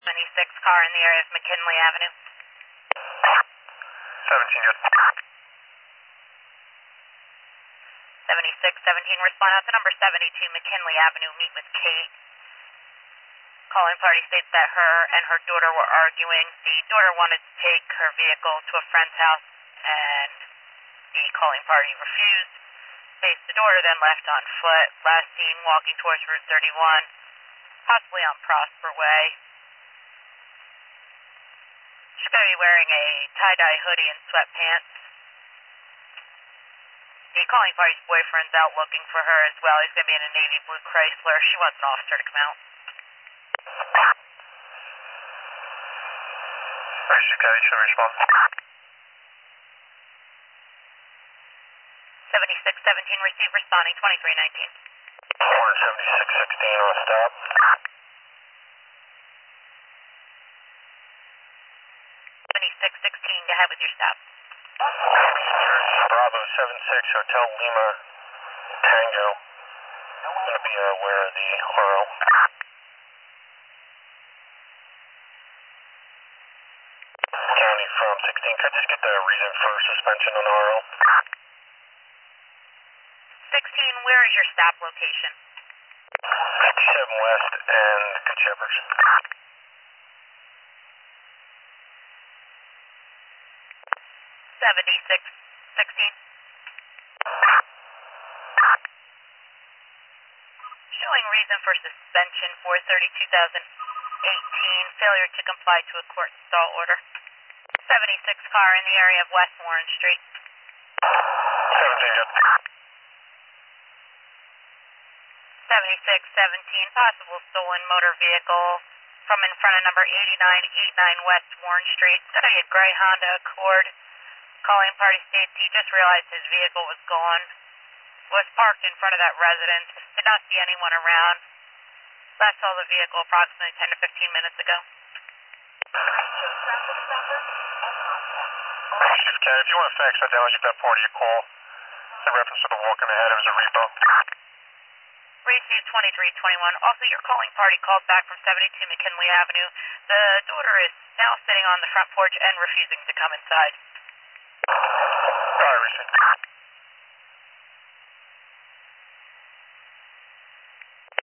76 car in the area of McKinley Avenue. 17, good. 7617, respond out to number 72 McKinley Avenue, meet with Kate. Calling party states that her and her daughter were arguing. The daughter wanted to take her vehicle to a friend's house, and the calling party refused. Faced the daughter, then left on foot. Last seen walking towards Route 31, possibly on Prosper Way. She's going to be wearing a tie-dye hoodie and sweatpants. The calling party's boyfriend's out looking for her as well. He's going to be in a navy blue Chrysler. She wants an officer to come out. She's got each other respond. 7617, receive, responding 2319. Corner 7616 on a stop. 7616, go ahead with your stop. Bravo 76 Hotel Lima Tango. I'm going to be aware of the RO. County from 16. Could I just get the reason for suspension on RO? 16, where is your stop location? 57 West and Good Shepherds. 7616. Showing reason for suspension for 30/2018, failure to comply to a court stall order. 76 car in the area of West Warren Street. 17, good. 7617, possible stolen motor vehicle from in front of number 8989 West Warren Street. It's going to be a gray Honda Accord. Calling party states he just realized his vehicle was gone. Was parked in front of that residence. Did not see anyone around. Last saw the vehicle approximately 10 to 15 minutes ago. Chief Cat, if you want to fax that down, I'll give that part of your call. In reference to the walking ahead, it was a repo. Received 2321. Also, your calling party called back from 72 McKinley Avenue. The daughter is now sitting on the front porch and refusing to come inside.